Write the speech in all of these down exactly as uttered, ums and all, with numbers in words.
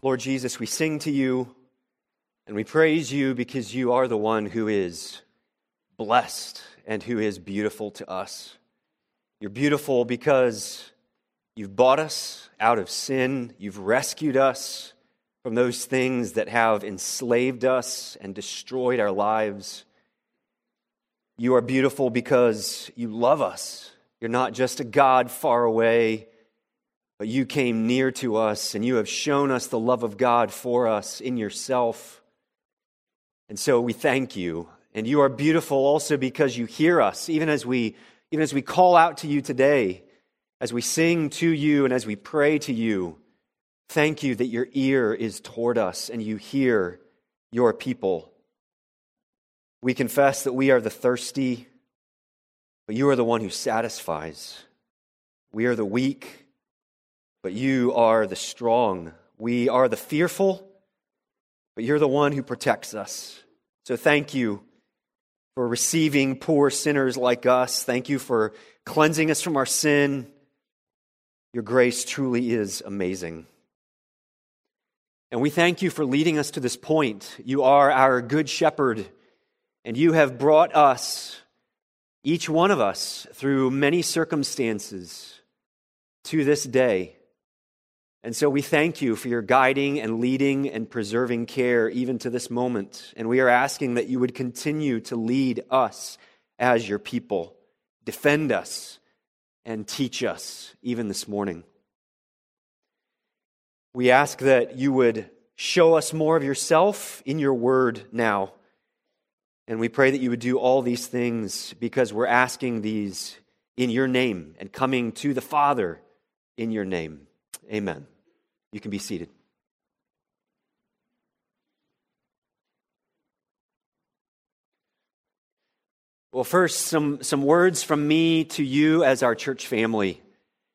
Lord Jesus, we sing to you and we praise you because you are the one who is blessed and who is beautiful to us. You're beautiful because you've bought us out of sin. You've rescued us from those things that have enslaved us and destroyed our lives. You are beautiful because you love us. You're not just a God far away, but you came near to us and you have shown us the love of God for us in yourself. And so we thank you. And you are beautiful also because you hear us, even as we even as we call out to you today, as we sing to you and as we pray to you. Thank you that your ear is toward us and you hear your people. We confess that we are the thirsty, but you are the one who satisfies. We are the weak, but you are the strong. We are the fearful, but you're the one who protects us. So thank you for receiving poor sinners like us. Thank you for cleansing us from our sin. Your grace truly is amazing. And we thank you for leading us to this point. You are our good shepherd, and you have brought us, each one of us, through many circumstances to this day. And so we thank you for your guiding and leading and preserving care even to this moment. And we are asking that you would continue to lead us as your people, defend us, and teach us even this morning. We ask that you would show us more of yourself in your word now. And we pray that you would do all these things because we're asking these in your name and coming to the Father in your name. Amen. You can be seated. Well, first, some, some words from me to you as our church family.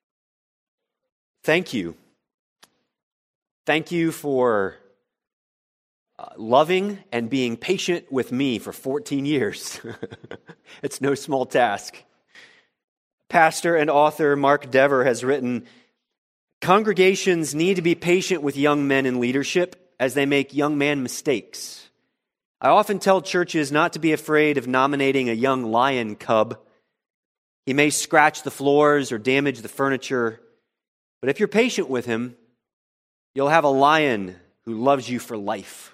Thank you. Thank you for uh, loving and being patient with me for fourteen years. It's no small task. Pastor and author Mark Dever has written, "Congregations need to be patient with young men in leadership as they make young man mistakes. I often tell churches not to be afraid of nominating a young lion cub. He may scratch the floors or damage the furniture, but if you're patient with him, you'll have a lion who loves you for life."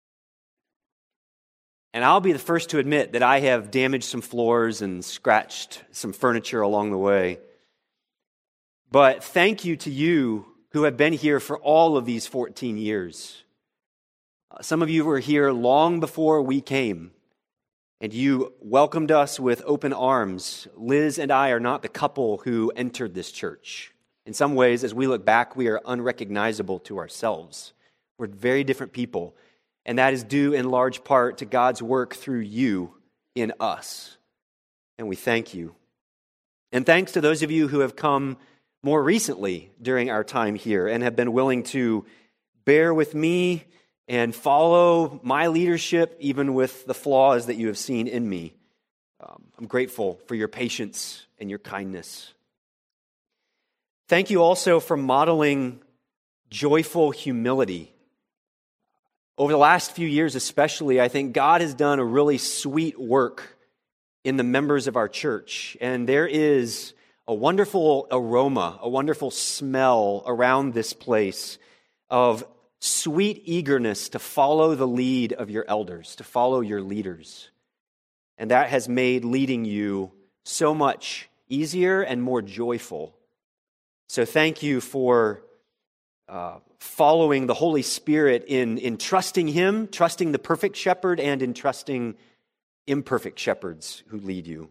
And I'll be the first to admit that I have damaged some floors and scratched some furniture along the way. But thank you to you who have been here for all of these fourteen years. Some of you were here long before we came, and you welcomed us with open arms. Liz and I are not the couple who entered this church. In some ways, as we look back, we are unrecognizable to ourselves. We're very different people, and that is due in large part to God's work through you in us. And we thank you. And thanks to those of you who have come more recently during our time here and have been willing to bear with me and follow my leadership, even with the flaws that you have seen in me. Um, I'm grateful for your patience and your kindness. Thank you also for modeling joyful humility. Over the last few years especially, I think God has done a really sweet work in the members of our church. And there is a wonderful aroma, a wonderful smell around this place of sweet eagerness to follow the lead of your elders, to follow your leaders. And that has made leading you so much easier and more joyful. So thank you for uh, following the Holy Spirit in, in trusting Him, trusting the perfect shepherd, and in trusting imperfect shepherds who lead you.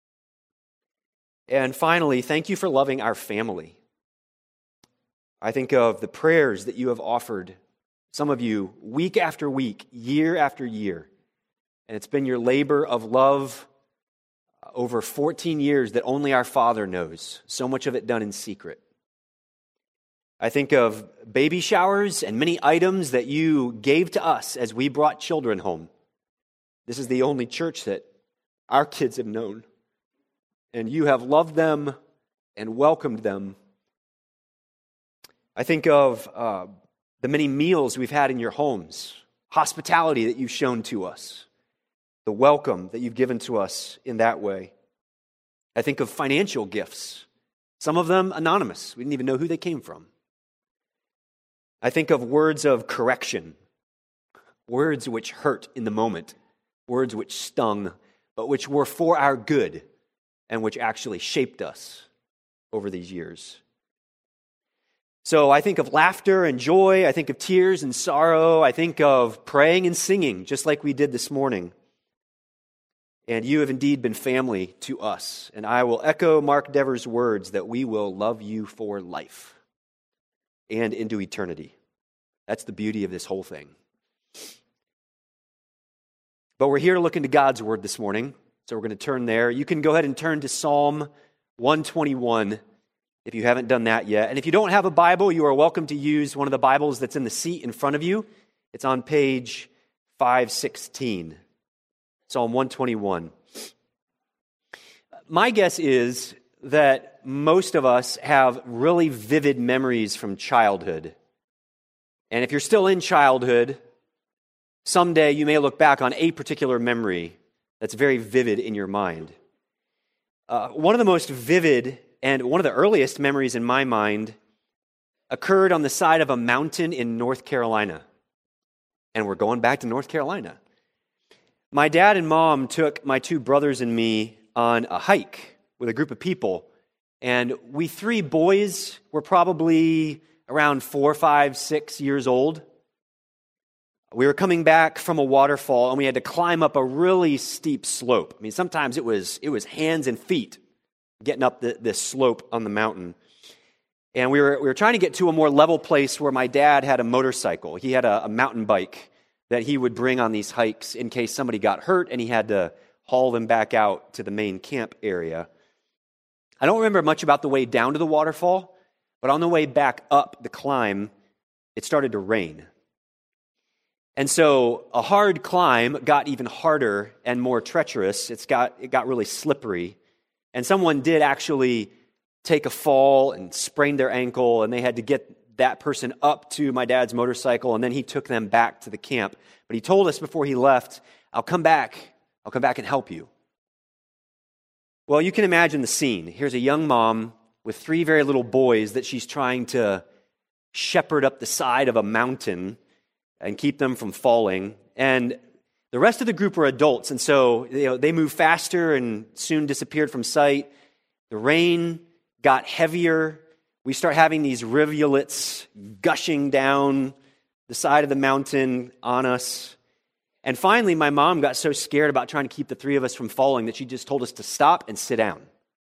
And finally, thank you for loving our family. I think of the prayers that you have offered, some of you, week after week, year after year. And it's been your labor of love over fourteen years that only our Father knows, so much of it done in secret. I think of baby showers and many items that you gave to us as we brought children home. This is the only church that our kids have known. And you have loved them and welcomed them. I think of uh, the many meals we've had in your homes, hospitality that you've shown to us, the welcome that you've given to us in that way. I think of financial gifts, some of them anonymous. We didn't even know who they came from. I think of words of correction, words which hurt in the moment, words which stung, but which were for our good and which actually shaped us over these years. So I think of laughter and joy. I think of tears and sorrow. I think of praying and singing, just like we did this morning. And you have indeed been family to us. And I will echo Mark Dever's words that we will love you for life and into eternity. That's the beauty of this whole thing. But we're here to look into God's word this morning. So we're going to turn there. You can go ahead and turn to Psalm one twenty-one if you haven't done that yet. And if you don't have a Bible, you are welcome to use one of the Bibles that's in the seat in front of you. It's on page five sixteen. Psalm one twenty-one. My guess is that most of us have really vivid memories from childhood. And if you're still in childhood, someday you may look back on a particular memory that's very vivid in your mind. Uh, one of the most vivid and one of the earliest memories in my mind occurred on the side of a mountain in North Carolina. And we're going back to North Carolina. My dad and mom took my two brothers and me on a hike with a group of people. And we three boys were probably around four, five, six years old. We were coming back from a waterfall, and we had to climb up a really steep slope. I mean, sometimes it was it was hands and feet getting up the, this slope on the mountain. And we were we were trying to get to a more level place where my dad had a motorcycle. He had a, a mountain bike that he would bring on these hikes in case somebody got hurt and he had to haul them back out to the main camp area. I don't remember much about the way down to the waterfall, but on the way back up the climb, it started to rain. And so a hard climb got even harder and more treacherous. It's got it got really slippery. And someone did actually take a fall and sprained their ankle, and they had to get that person up to my dad's motorcycle, and then he took them back to the camp. But he told us before he left, I'll come back. I'll come back and help you. Well, you can imagine the scene. Here's a young mom with three very little boys that she's trying to shepherd up the side of a mountain and keep them from falling. And the rest of the group were adults, and so you know, they moved faster and soon disappeared from sight. The rain got heavier. We start having these rivulets gushing down the side of the mountain on us. And finally, my mom got so scared about trying to keep the three of us from falling that she just told us to stop and sit down.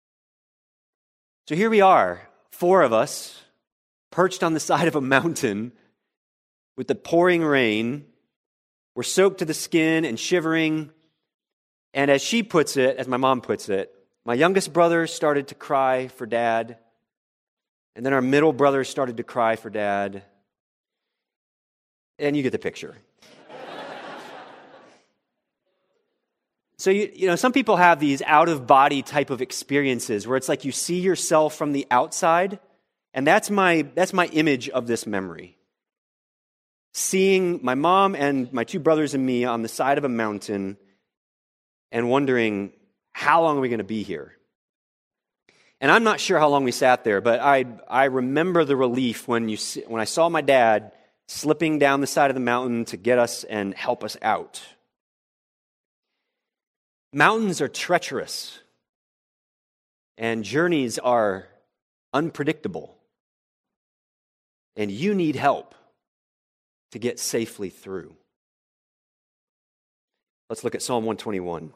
So here we are, four of us, perched on the side of a mountain with the pouring rain. We're soaked to the skin and shivering. And as she puts it, as my mom puts it, my youngest brother started to cry for Dad. And then our middle brother started to cry for Dad. And you get the picture. So, you, you know, some people have these out-of-body type of experiences where it's like you see yourself from the outside, and that's my that's my image of this memory. Seeing my mom and my two brothers and me on the side of a mountain and wondering, how long are we going to be here? And I'm not sure how long we sat there, but I I remember the relief when you when I saw my dad slipping down the side of the mountain to get us and help us out. Mountains are treacherous, and journeys are unpredictable, and you need help to get safely through. Let's look at Psalm one twenty-one.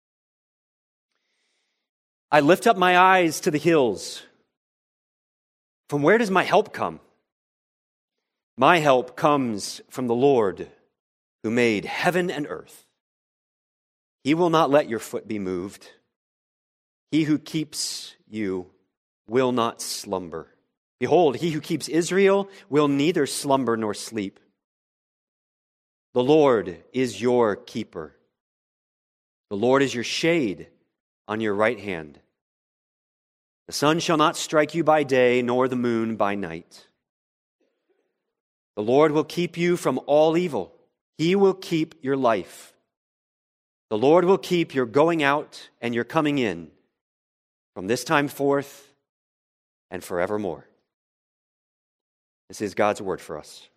I lift up my eyes to the hills. From where does my help come? My help comes from the Lord who made heaven and earth. He will not let your foot be moved. He who keeps you will not slumber. Behold, he who keeps Israel will neither slumber nor sleep. The Lord is your keeper. The Lord is your shade on your right hand. The sun shall not strike you by day, nor the moon by night. The Lord will keep you from all evil. He will keep your life. The Lord will keep your going out and your coming in from this time forth and forevermore. This is God's word for us.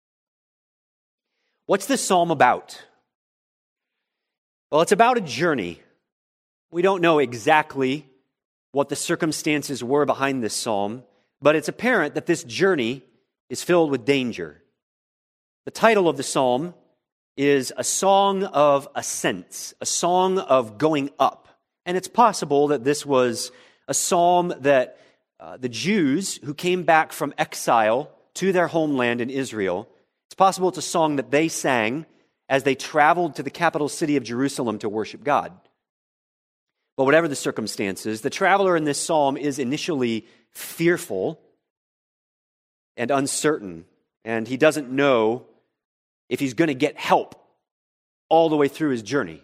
What's this psalm about? Well, it's about a journey. We don't know exactly what the circumstances were behind this psalm, but it's apparent that this journey is filled with danger. The title of the psalm is A Song of Ascents, a song of going up. And it's possible that this was a psalm that uh, the Jews who came back from exile to their homeland in Israel, it's possible it's a song that they sang as they traveled to the capital city of Jerusalem to worship God. But whatever the circumstances, the traveler in this psalm is initially fearful and uncertain, and he doesn't know if he's going to get help all the way through his journey.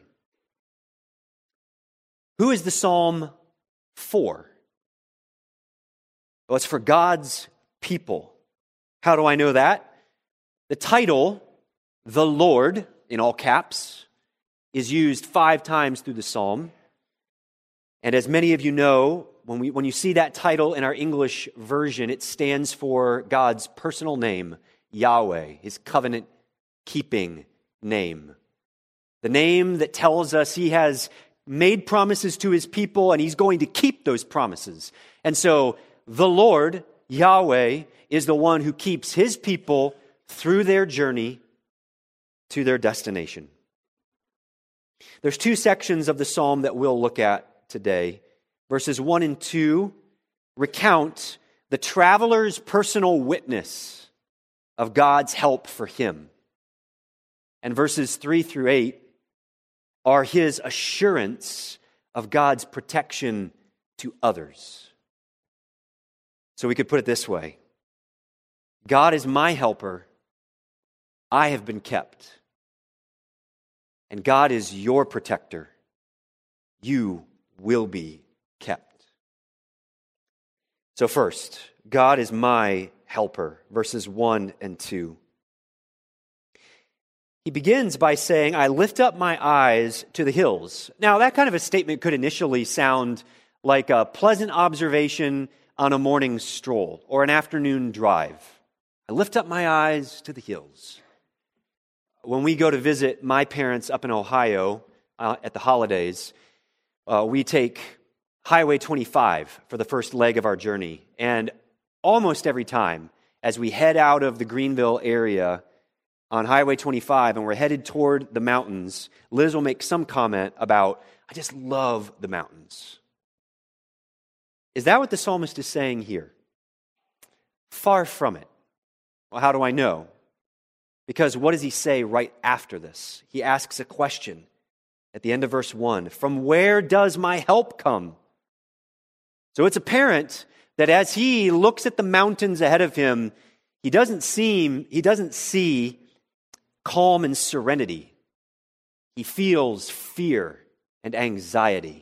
Who is the psalm for? Well, it's for God's people. How do I know that? The title, the Lord, in all caps, is used five times through the psalm. And as many of you know, when we when you see that title in our English version, it stands for God's personal name, Yahweh, his covenant-keeping name. The name that tells us he has made promises to his people and he's going to keep those promises. And so the Lord, Yahweh, is the one who keeps his people through their journey to their destination. There's two sections of the psalm that we'll look at today. Verses one and two recount the traveler's personal witness of God's help for him. And verses three through eight are his assurance of God's protection to others. So we could put it this way: God is my helper. I have been kept. And God is your protector. You will be kept. So first, God is my helper, verses one and two. He begins by saying, I lift up my eyes to the hills. Now, that kind of a statement could initially sound like a pleasant observation on a morning stroll or an afternoon drive. I lift up my eyes to the hills. When we go to visit my parents up in Ohio uh, at the holidays, uh, we take Highway twenty-five for the first leg of our journey. And almost every time, as we head out of the Greenville area on Highway twenty-five and we're headed toward the mountains, Liz will make some comment about, I just love the mountains. Is that what the psalmist is saying here? Far from it. Well, how do I know? Because what does he say right after this? He asks a question at the end of verse one. From where does my help come? So it's apparent that as he looks at the mountains ahead of him, he doesn't seem, he doesn't see calm and serenity. He feels fear and anxiety.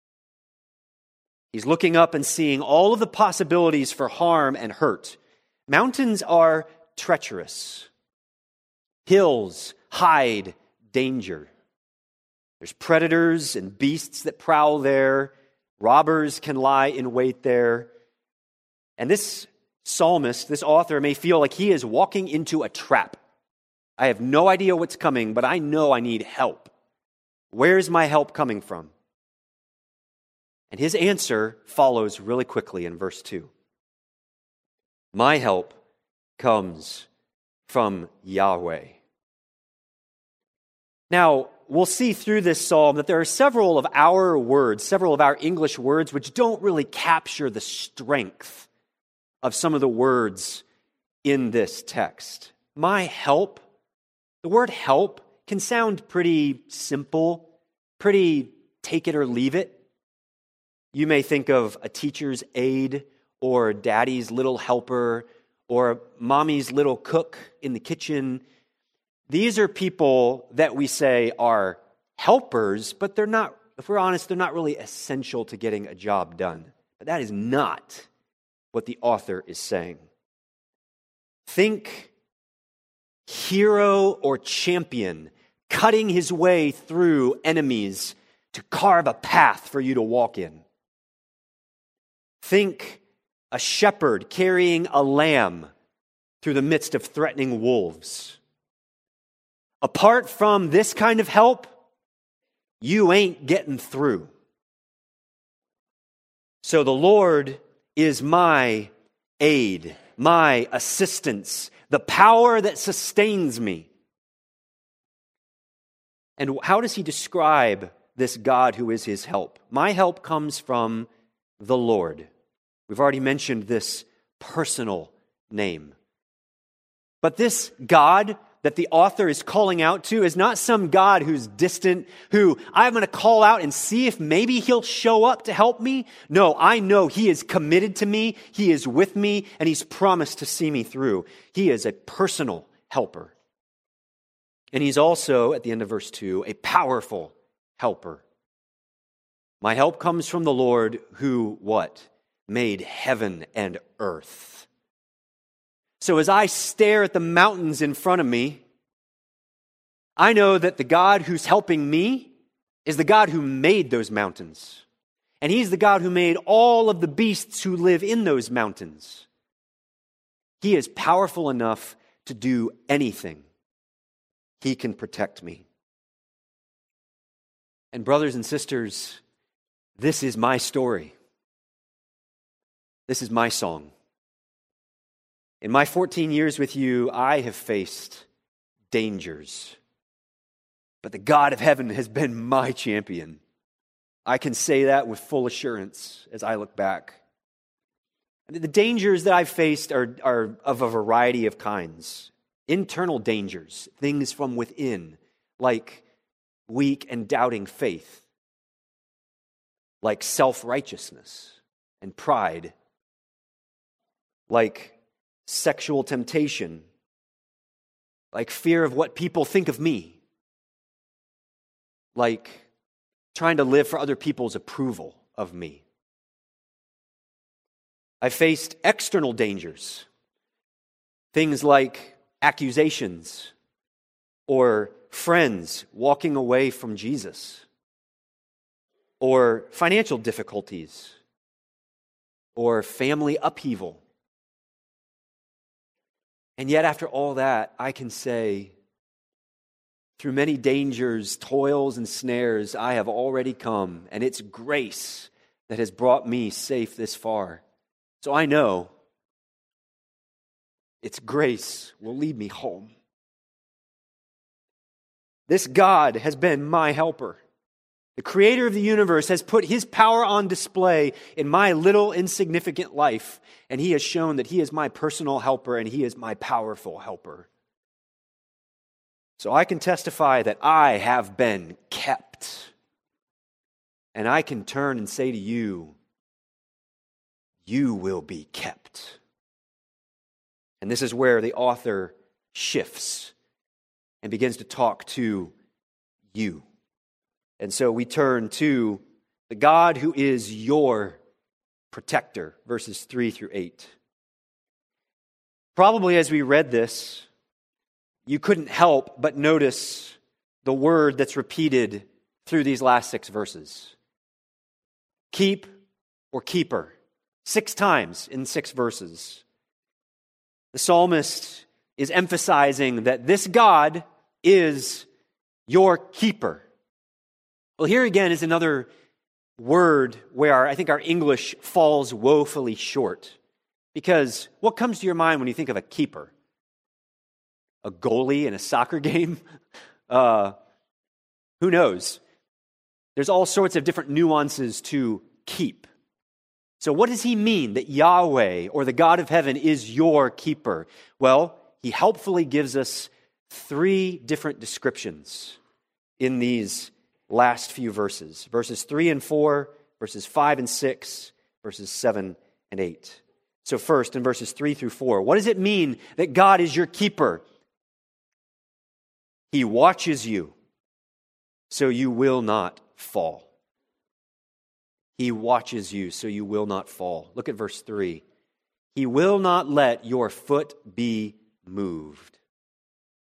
He's looking up and seeing all of the possibilities for harm and hurt. Mountains are treacherous. Hills hide danger. There's predators and beasts that prowl there. Robbers can lie in wait there. And this psalmist, this author, may feel like he is walking into a trap. I have no idea what's coming, but I know I need help. Where's my help coming from? And his answer follows really quickly in verse two. My help comes from Yahweh. Now, we'll see through this psalm that there are several of our words, several of our English words, which don't really capture the strength of some of the words in this text. My help, the word help can sound pretty simple, pretty take it or leave it. You may think of a teacher's aide or daddy's little helper or mommy's little cook in the kitchen. These are people that we say are helpers, but they're not, if we're honest, they're not really essential to getting a job done. But that is not what the author is saying. Think hero or champion cutting his way through enemies to carve a path for you to walk in. Think a shepherd carrying a lamb through the midst of threatening wolves. Apart from this kind of help, you ain't getting through. So the Lord is my aid, my assistance, the power that sustains me. And how does he describe this God who is his help? My help comes from the Lord. We've already mentioned this personal name. But this God that the author is calling out to is not some God who's distant, who I'm going to call out and see if maybe he'll show up to help me. No, I know he is committed to me, he is with me, and he's promised to see me through. He is a personal helper. And he's also, at the end of verse two, a powerful helper. My help comes from the Lord who, what? Made heaven and earth. So as I stare at the mountains in front of me, I know that the God who's helping me is the God who made those mountains. And he's the God who made all of the beasts who live in those mountains. He is powerful enough to do anything. He can protect me. And brothers and sisters, this is my story. This is my song. In my fourteen years with you, I have faced dangers. But the God of heaven has been my champion. I can say that with full assurance as I look back. And the dangers that I've faced are, are of a variety of kinds. Internal dangers, things from within, like weak and doubting faith, like self-righteousness and pride, like sexual temptation, like fear of what people think of me, like trying to live for other people's approval of me. I faced external dangers, things like accusations or friends walking away from Jesus, or financial difficulties, or family upheaval. And yet, after all that, I can say, through many dangers, toils, and snares, I have already come, and it's grace that has brought me safe this far. So I know it's grace will lead me home. This God has been my helper. The creator of the universe has put his power on display in my little insignificant life, and he has shown that he is my personal helper and he is my powerful helper. So I can testify that I have been kept. And I can turn and say to you, you will be kept. And this is where the author shifts and begins to talk to you. And so we turn to the God who is your protector, verses three through eight. Probably as we read this, you couldn't help but notice the word that's repeated through these last six verses. Keep or keeper. Six times in six verses. The psalmist is emphasizing that this God is your keeper. Well, here again is another word where I think our English falls woefully short. Because what comes to your mind when you think of a keeper? A goalie in a soccer game? Uh, who knows? There's all sorts of different nuances to keep. So what does he mean that Yahweh, or the God of heaven, is your keeper? Well, he helpfully gives us three different descriptions in these last few verses. Verses three and four, verses five and six, verses seven and eight. So first, in verses three through four, what does it mean that God is your keeper? He watches you, so you will not fall. He watches you, so you will not fall. Look at verse three. He will not let your foot be moved.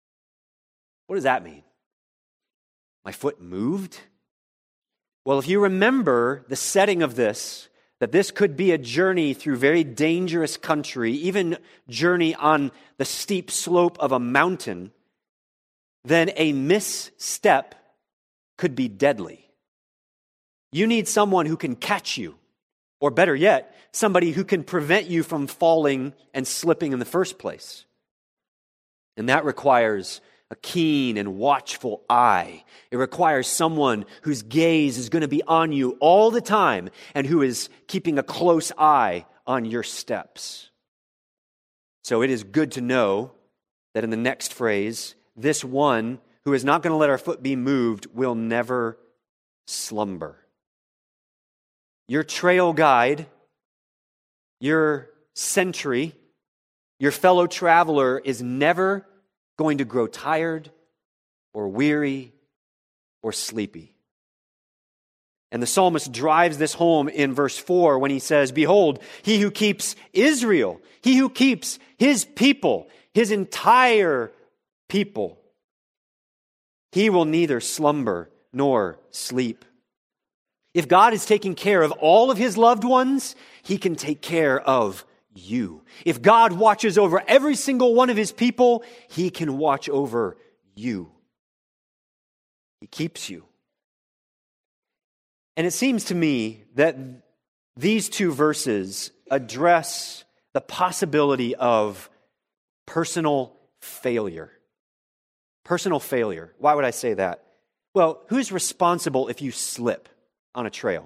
What does that mean? My foot moved? Well, if you remember the setting of this, that this could be a journey through very dangerous country, even journey on the steep slope of a mountain, then a misstep could be deadly. You need someone who can catch you, or better yet, somebody who can prevent you from falling and slipping in the first place. And that requires a keen and watchful eye. It requires someone whose gaze is going to be on you all the time and who is keeping a close eye on your steps. So it is good to know that in the next phrase, this one who is not going to let our foot be moved will never slumber. Your trail guide, your sentry, your fellow traveler is never going to grow tired or weary or sleepy. And the psalmist drives this home in verse four when he says, "Behold, he who keeps Israel, he who keeps his people, his entire people, he will neither slumber nor sleep." If God is taking care of all of his loved ones, he can take care of you. If God watches over every single one of his people, he can watch over you. He keeps you. And it seems to me that these two verses address the possibility of personal failure. Personal failure. Why would I say that? Well, who's responsible if you slip on a trail?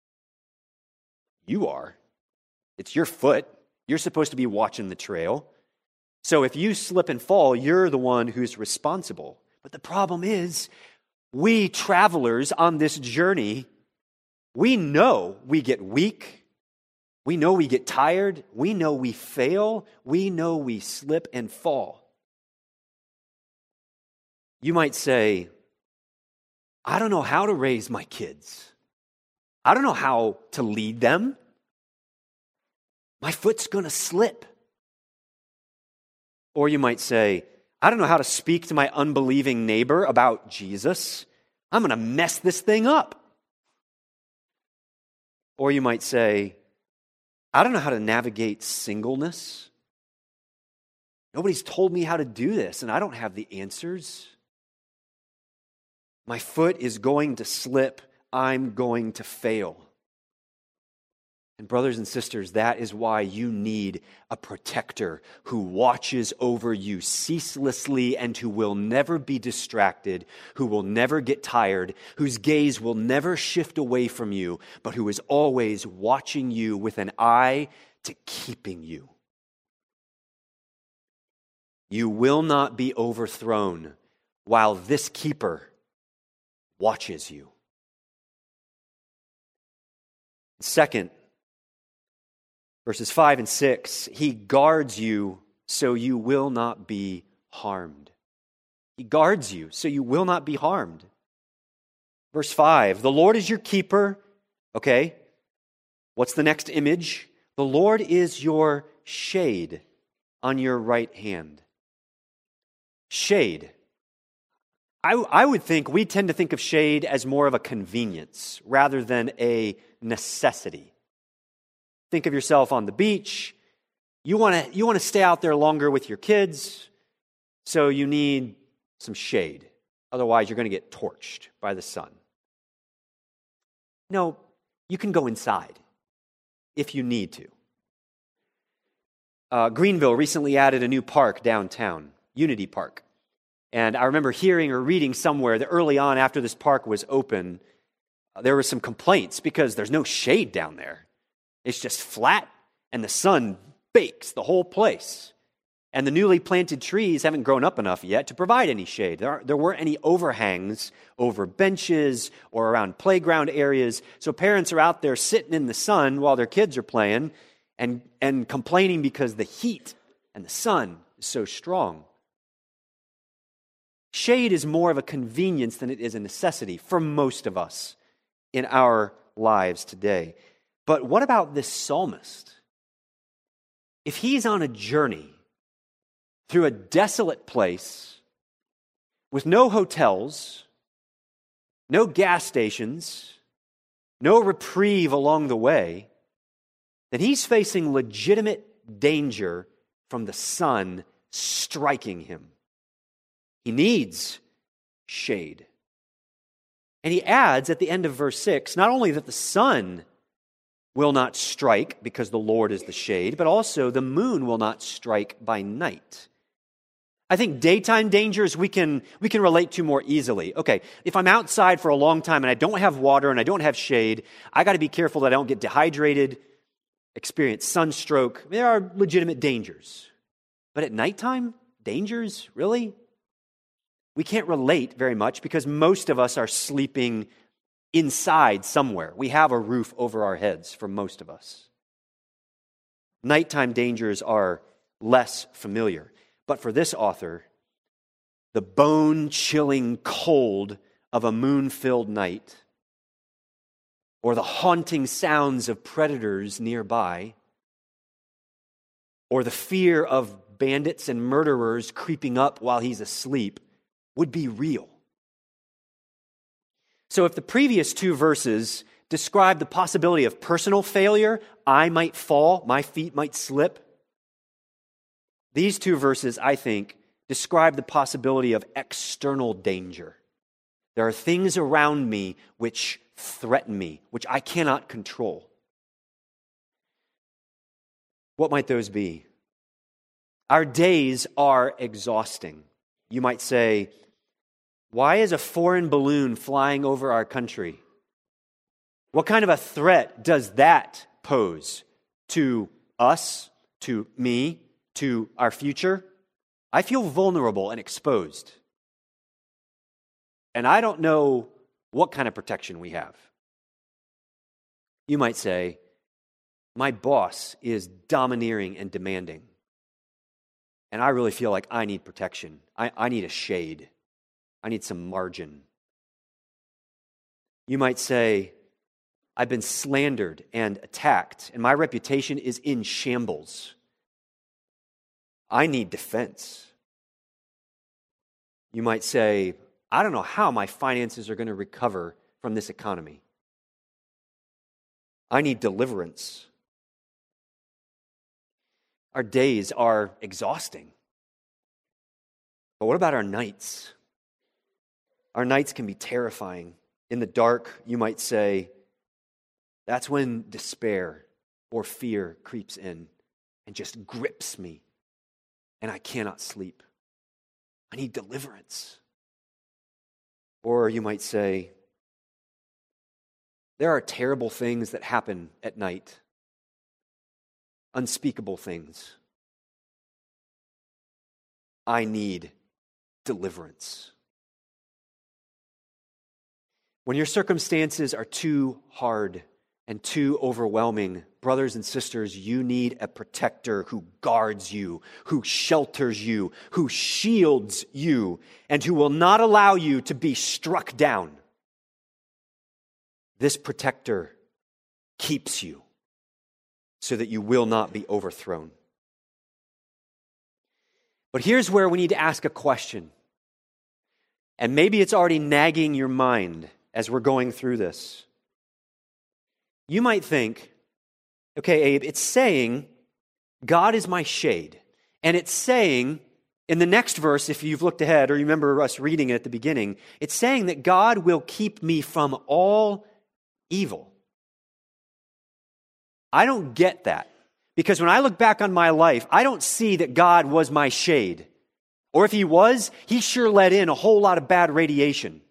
You are. It's your foot. You're supposed to be watching the trail. So if you slip and fall, you're the one who's responsible. But the problem is, we travelers on this journey, we know we get weak. We know we get tired. We know we fail. We know we slip and fall. You might say, I don't know how to raise my kids. I don't know how to lead them. My foot's going to slip. Or you might say, I don't know how to speak to my unbelieving neighbor about Jesus. I'm going to mess this thing up. Or you might say, I don't know how to navigate singleness. Nobody's told me how to do this, and I don't have the answers. My foot is going to slip. I'm going to fail. And brothers and sisters, that is why you need a protector who watches over you ceaselessly and who will never be distracted, who will never get tired, whose gaze will never shift away from you, but who is always watching you with an eye to keeping you. You will not be overthrown while this keeper watches you. Second, verses five and six, he guards you so you will not be harmed. He guards you so you will not be harmed. Verse five, the Lord is your keeper. Okay, what's the next image? The Lord is your shade on your right hand. Shade. I, I would think, we tend to think of shade as more of a convenience rather than a necessity. Think of yourself on the beach. You want to you want to stay out there longer with your kids, so you need some shade. Otherwise, you're going to get torched by the sun. No, you can go inside if you need to. Uh, Greenville recently added a new park downtown, Unity Park. And I remember hearing or reading somewhere that early on after this park was open, uh, there were some complaints because there's no shade down there. It's just flat, and the sun bakes the whole place. And the newly planted trees haven't grown up enough yet to provide any shade. There, aren't, there weren't any overhangs over benches or around playground areas. So parents are out there sitting in the sun while their kids are playing and, and complaining because the heat and the sun is so strong. Shade is more of a convenience than it is a necessity for most of us in our lives today. But what about this psalmist? If he's on a journey through a desolate place with no hotels, no gas stations, no reprieve along the way, then he's facing legitimate danger from the sun striking him. He needs shade. And he adds at the end of verse six, not only that the sun will not strike because the Lord is the shade, but also the moon will not strike by night. I think daytime dangers we can we can relate to more easily. Okay, if I'm outside for a long time and I don't have water and I don't have shade, I got to be careful that I don't get dehydrated, experience sunstroke. There are legitimate dangers. But at nighttime, dangers, really? We can't relate very much because most of us are sleeping inside somewhere. We have a roof over our heads for most of us. Nighttime dangers are less familiar. But for this author, the bone-chilling cold of a moon-filled night, or the haunting sounds of predators nearby, or the fear of bandits and murderers creeping up while he's asleep, would be real. So if the previous two verses describe the possibility of personal failure, I might fall, my feet might slip, these two verses, I think, describe the possibility of external danger. There are things around me which threaten me, which I cannot control. What might those be? Our days are exhausting. You might say, why is a foreign balloon flying over our country? What kind of a threat does that pose to us, to me, to our future? I feel vulnerable and exposed. And I don't know what kind of protection we have. You might say, my boss is domineering and demanding. And I really feel like I need protection. I, I need a shade. I need some margin. You might say, I've been slandered and attacked, and my reputation is in shambles. I need defense. You might say, I don't know how my finances are going to recover from this economy. I need deliverance. Our days are exhausting. But what about our nights? Our nights can be terrifying. In the dark, you might say, that's when despair or fear creeps in and just grips me, and I cannot sleep. I need deliverance. Or you might say, there are terrible things that happen at night, unspeakable things. I need deliverance. When your circumstances are too hard and too overwhelming, brothers and sisters, you need a protector who guards you, who shelters you, who shields you, and who will not allow you to be struck down. This protector keeps you so that you will not be overthrown. But here's where we need to ask a question. And maybe it's already nagging your mind as we're going through this. You might think, okay, Abe, it's saying God is my shade. And it's saying in the next verse, if you've looked ahead or you remember us reading it at the beginning, it's saying that God will keep me from all evil. I don't get that. Because when I look back on my life, I don't see that God was my shade. Or if he was, he sure let in a whole lot of bad radiation.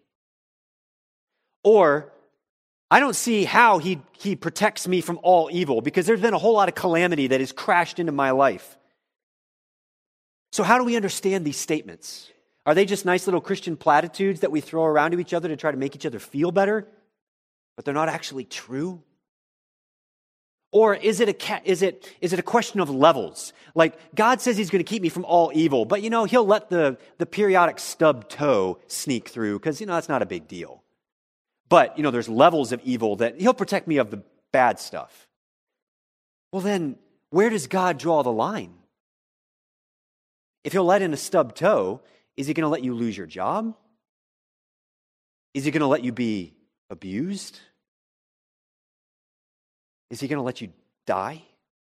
Or I don't see how he, he protects me from all evil, because there's been a whole lot of calamity that has crashed into my life. So how do we understand these statements? Are they just nice little Christian platitudes that we throw around to each other to try to make each other feel better, but they're not actually true? Or is it a is it is it a question of levels? Like, God says he's going to keep me from all evil, but you know, he'll let the, the periodic stub toe sneak through because, you know, that's not a big deal. But, you know, there's levels of evil that he'll protect me of the bad stuff. Well, then, where does God draw the line? If he'll let in a stub toe, Is he going to let you lose your job? Is he going to let you be abused? Is he going to let you die?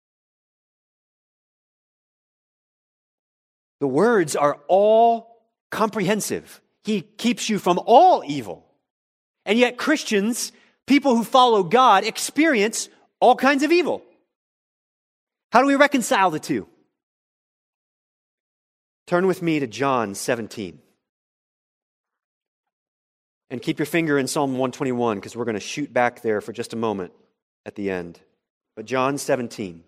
The words are all comprehensive. He keeps you from all evil. And yet Christians, people who follow God, experience all kinds of evil. How do we reconcile the two? Turn with me to John seventeen. And keep your finger in Psalm one twenty-one, because we're going to shoot back there for just a moment at the end. But John seventeen.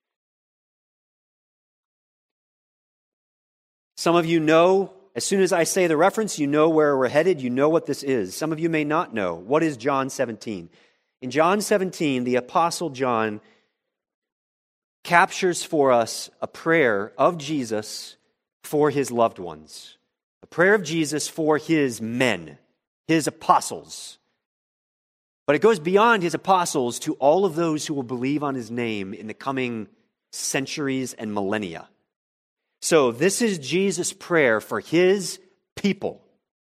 Some of you know, as soon as I say the reference, you know where we're headed. You know what this is. Some of you may not know. What is John seventeen? In John seventeen, the Apostle John captures for us a prayer of Jesus for his loved ones. A prayer of Jesus for his men, his apostles. But it goes beyond his apostles to all of those who will believe on his name in the coming centuries and millennia. So this is Jesus' prayer for his people.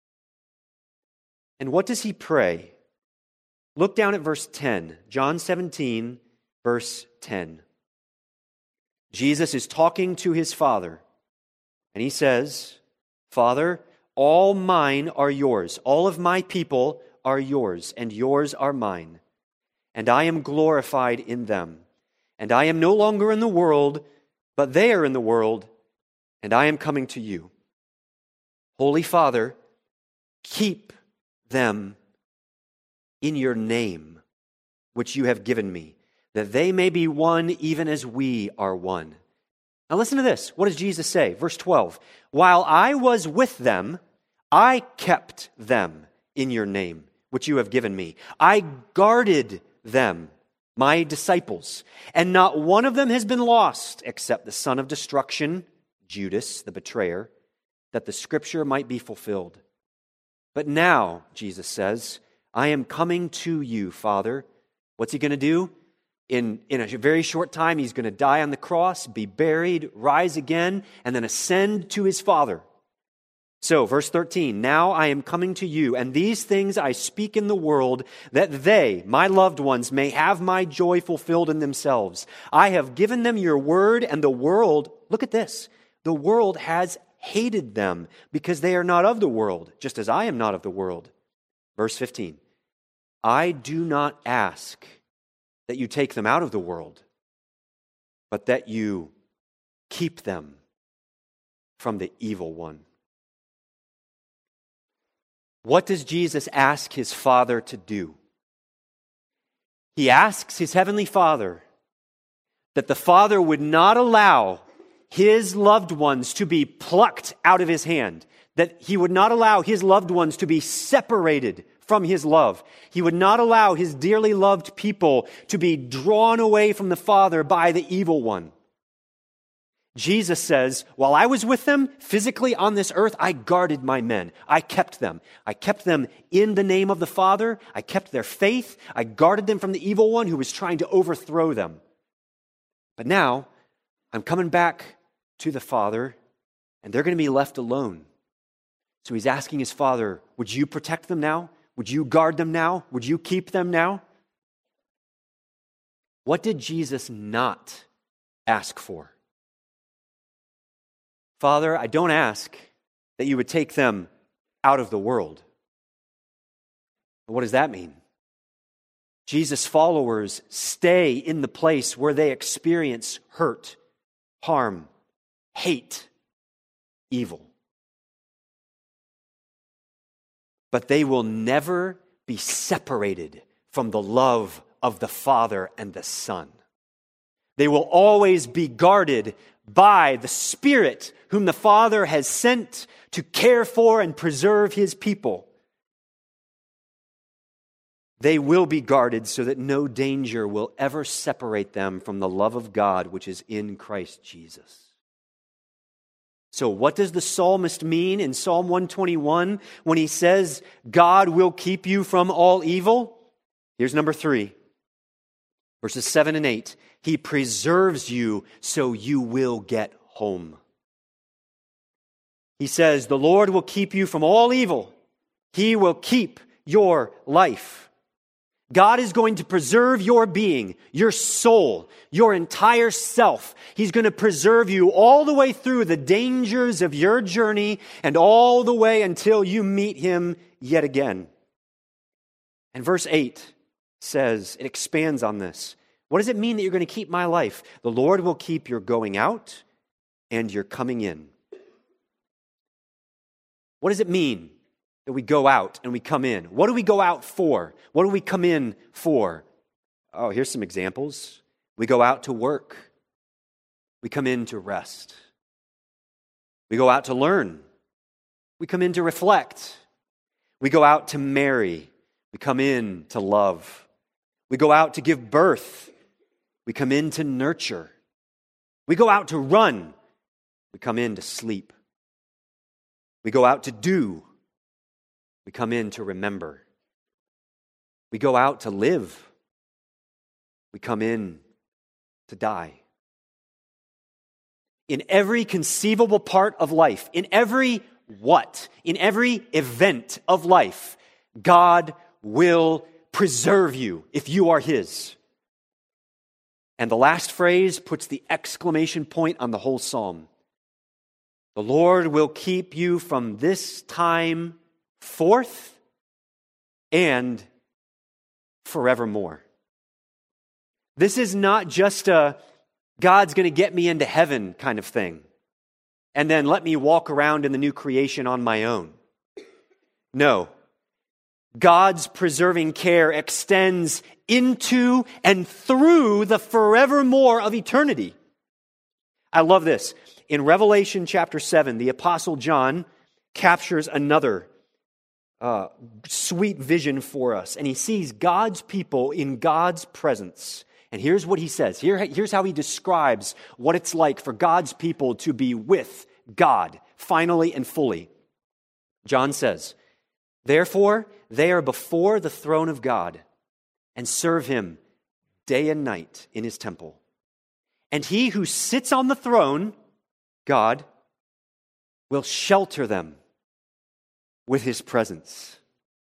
And what does he pray? Look down at verse ten. John seventeen, verse ten. Jesus is talking to his Father, and he says, Father, all mine are yours. All of my people are yours, and yours are mine. And I am glorified in them. And I am no longer in the world, but they are in the world, and I am coming to you. Holy Father, keep them in your name, which you have given me, that they may be one even as we are one. Now listen to this. What does Jesus say? Verse twelve. While I was with them, I kept them in your name, which you have given me. I guarded them, my disciples, and not one of them has been lost except the son of destruction, Judas, the betrayer, that the scripture might be fulfilled. But now, Jesus says, I am coming to you, Father. What's he going to do? In, in a very short time, he's going to die on the cross, be buried, rise again, and then ascend to his Father. So, verse thirteen, now I am coming to you, and these things I speak in the world, that they, my loved ones, may have my joy fulfilled in themselves. I have given them your word, and the world, look at this, the world has hated them, because they are not of the world, just as I am not of the world. Verse fifteen, I do not ask that you take them out of the world, but that you keep them from the evil one. What does Jesus ask his Father to do? He asks his heavenly Father that the Father would not allow his loved ones to be plucked out of his hand, that he would not allow his loved ones to be separated from his love. He would not allow his dearly loved people to be drawn away from the Father by the evil one. Jesus says, while I was with them physically on this earth, I guarded my men. I kept them. I kept them in the name of the Father. I kept their faith. I guarded them from the evil one who was trying to overthrow them. But now, I'm coming back to the Father, and they're going to be left alone. So he's asking his Father, would you protect them now? Would you guard them now? Would you keep them now? What did Jesus not ask for? Father, I don't ask that you would take them out of the world. What does that mean? Jesus' followers stay in the place where they experience hurt, harm, hate, evil. But they will never be separated from the love of the Father and the Son. They will always be guarded by the Spirit whom the Father has sent to care for and preserve his people. They will be guarded so that no danger will ever separate them from the love of God which is in Christ Jesus. So what does the psalmist mean in Psalm one twenty-one when he says, God will keep you from all evil? Here's number three, verses seven and eight. He preserves you so you will get home. He says, the Lord will keep you from all evil. He will keep your life. God is going to preserve your being, your soul, your entire self. He's going to preserve you all the way through the dangers of your journey and all the way until you meet Him yet again. And verse eight says, it expands on this. What does it mean that you're going to keep my life? The Lord will keep your going out and your coming in. What does it mean that we go out and we come in? What do we go out for? What do we come in for? Oh, here's some examples. We go out to work. We come in to rest. We go out to learn. We come in to reflect. We go out to marry. We come in to love. We go out to give birth. We come in to nurture. We go out to run. We come in to sleep. We go out to do. We come in to remember. We go out to live. We come in to die. In every conceivable part of life, in every what, in every event of life, God will preserve you if you are His. And the last phrase puts the exclamation point on the whole psalm. The Lord will keep you from this time forth and forevermore. This is not just a God's going to get me into heaven kind of thing and then let me walk around in the new creation on my own. No. God's preserving care extends into and through the forevermore of eternity. I love this. In Revelation chapter seven, the Apostle John captures another uh, sweet vision for us. And he sees God's people in God's presence. And here's what he says. Here, here's how he describes what it's like for God's people to be with God, finally and fully. John says, therefore, they are before the throne of God and serve Him day and night in His temple. And He who sits on the throne, God, will shelter them with His presence.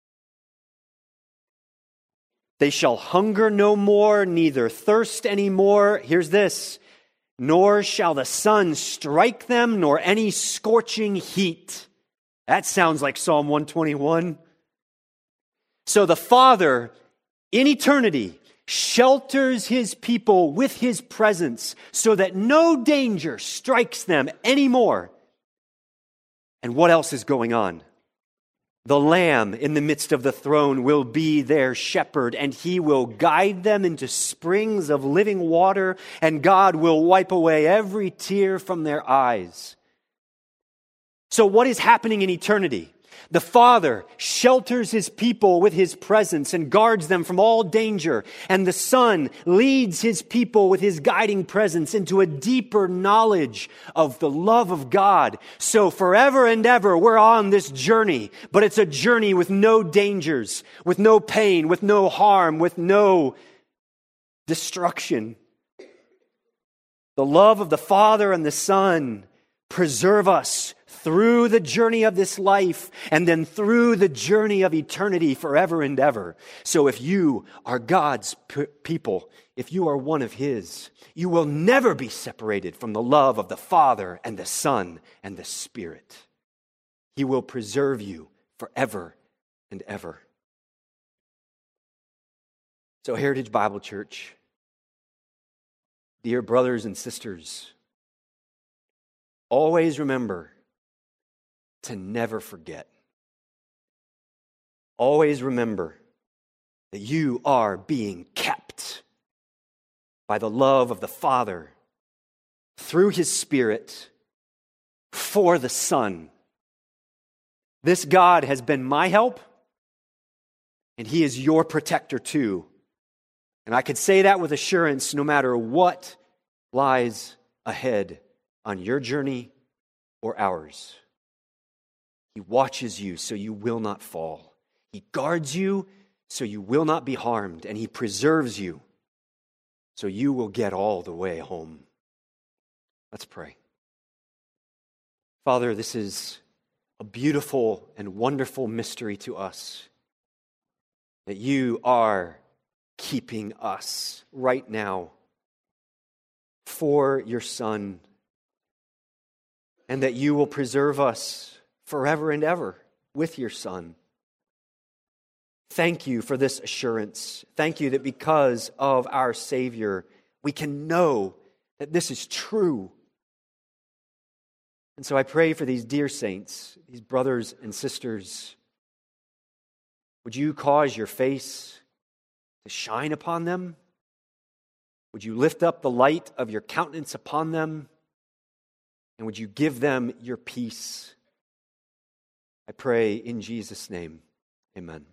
They shall hunger no more, neither thirst any more. Here's this. Nor shall the sun strike them, nor any scorching heat. That sounds like Psalm one twenty-one. So the Father, in eternity, shelters His people with His presence so that no danger strikes them anymore. And what else is going on? The Lamb in the midst of the throne will be their shepherd, and He will guide them into springs of living water, and God will wipe away every tear from their eyes. So what is happening in eternity? The Father shelters His people with His presence and guards them from all danger. And the Son leads His people with His guiding presence into a deeper knowledge of the love of God. So forever and ever, we're on this journey. But it's a journey with no dangers, with no pain, with no harm, with no destruction. The love of the Father and the Son preserve us through the journey of this life and then through the journey of eternity forever and ever. So if you are God's p- people, if you are one of His, you will never be separated from the love of the Father and the Son and the Spirit. He will preserve you forever and ever. So Heritage Bible Church, dear brothers and sisters, always remember to never forget. Always remember that you are being kept by the love of the Father through His Spirit for the Son. This God has been my help, and He is your protector too. And I could say that with assurance no matter what lies ahead on your journey or ours. He watches you so you will not fall. He guards you so you will not be harmed. And He preserves you so you will get all the way home. Let's pray. Father, this is a beautiful and wonderful mystery to us, that you are keeping us right now for your Son, and that you will preserve us forever and ever with your Son. Thank you for this assurance. Thank you that because of our Savior, we can know that this is true. And so I pray for these dear saints, these brothers and sisters. Would you cause your face to shine upon them? Would you lift up the light of your countenance upon them? And would you give them your peace? I pray in Jesus' name, amen.